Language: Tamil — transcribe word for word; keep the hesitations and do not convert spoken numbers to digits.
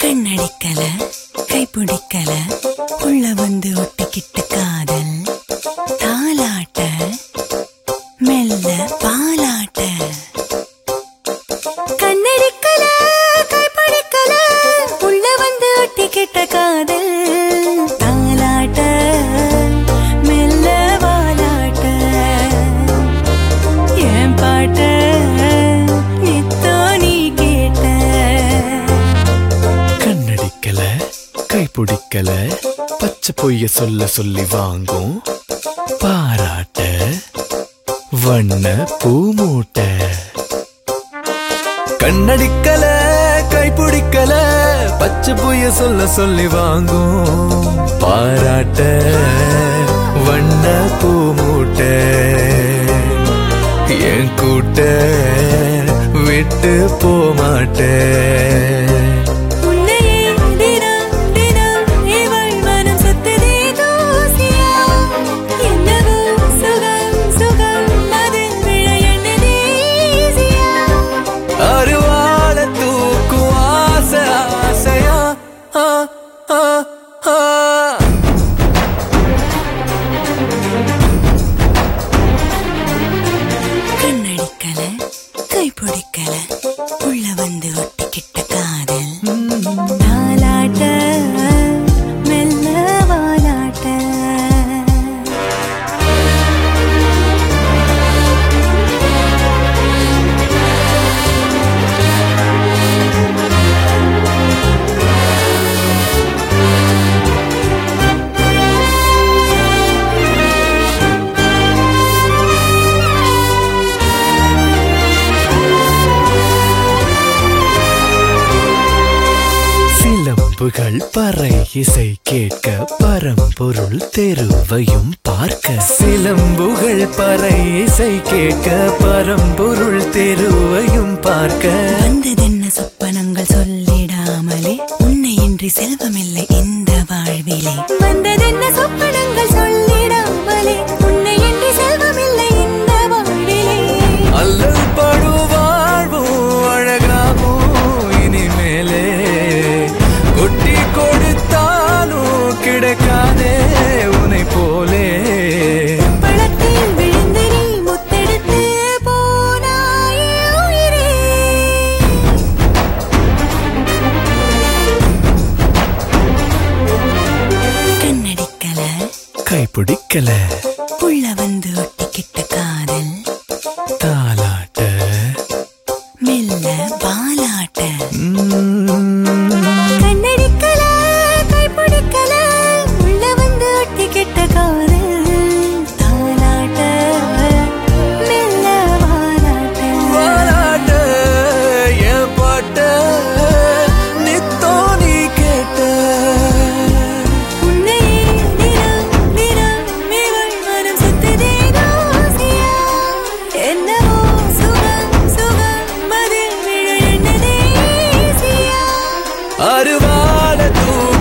கண்ணடிக்கல கைப்பிடிக்கல உள்ள வந்து ஒட்டிக்கிட்டு காதல் தாலாட்ட மெல்ல பாலாட்ட கண்ணடிக்கல கைப்பிடிக்கல உள்ள வந்து ஒட்டிக்கிட்ட காதல் தாலாட்ட மெல்ல பாலாட்ட என் பாட்ட கைப்பிடிக்கல பச்சை பொய்ய சொல்ல சொல்லி வாங்கும் பாராட்ட வண்ண பூமூட்ட கண்ணடிக்கல கைப்பிடிக்கல பச்சை பொய்ய சொல்ல சொல்லி வாங்கும் பாராட்ட வண்ண பூமூட்ட என் கூட்ட விட்டு போமாட்ட கண்ணடிக்கல கைப்பிடிக்கல உள்ள வந்து ஒட்டிக்கிட்ட காதல் தாலாட்ட மெல்ல வாலாட்ட சிலம்புகள் பறை இசை கேட்க பரம்பொருள் தெருவையும் பார்க்க சிலம்புகள் பறை இசை கேட்க பரம்பொருள் தெருவையும் பார்க்க வந்ததென்ன சொப்பனங்கள் சொல்லிடாமலே உன்னை இன்றி செல்வமில்லை இந்த வாழ்விலே வந்ததென்ன சொப்பனங்கள் சொல்லிடாமலே உன்னை இன்றி செல்வமில்லை இந்த வாழ்விலே அல்லல் படு வாழ்வும் அழகாகும் இனிமேலே கொட்டி கொடுத்தாலும் கிடைக்காதே உன்னை போலே பழத்தில் விழுந்து நீ முத்தெடுத்து போனாயே உயிரே கண்ணடிக்கல கைப்பிடிக்கல உள்ள வந்து ஒட்டிக்கிட்ட காதல் தாலாட்ட மெல்ல பாலாட்ட கண்ணடிக்கல கைப்பிடிக்கல உள்ள வந்து ஒட்டிக்கிட்ட காதல் தாலாட்ட மெல்ல பாலாட்ட பாராட்ட என் பாட்ட நித்தோ நீ கேட்ட உன்னையே தினம் தினம் இவள் மனம் சுத்ததே தோசியா என்னவோ சுகம் சுகம் மதில் விழ எண்ணதே ஈசியா அருவாள தூ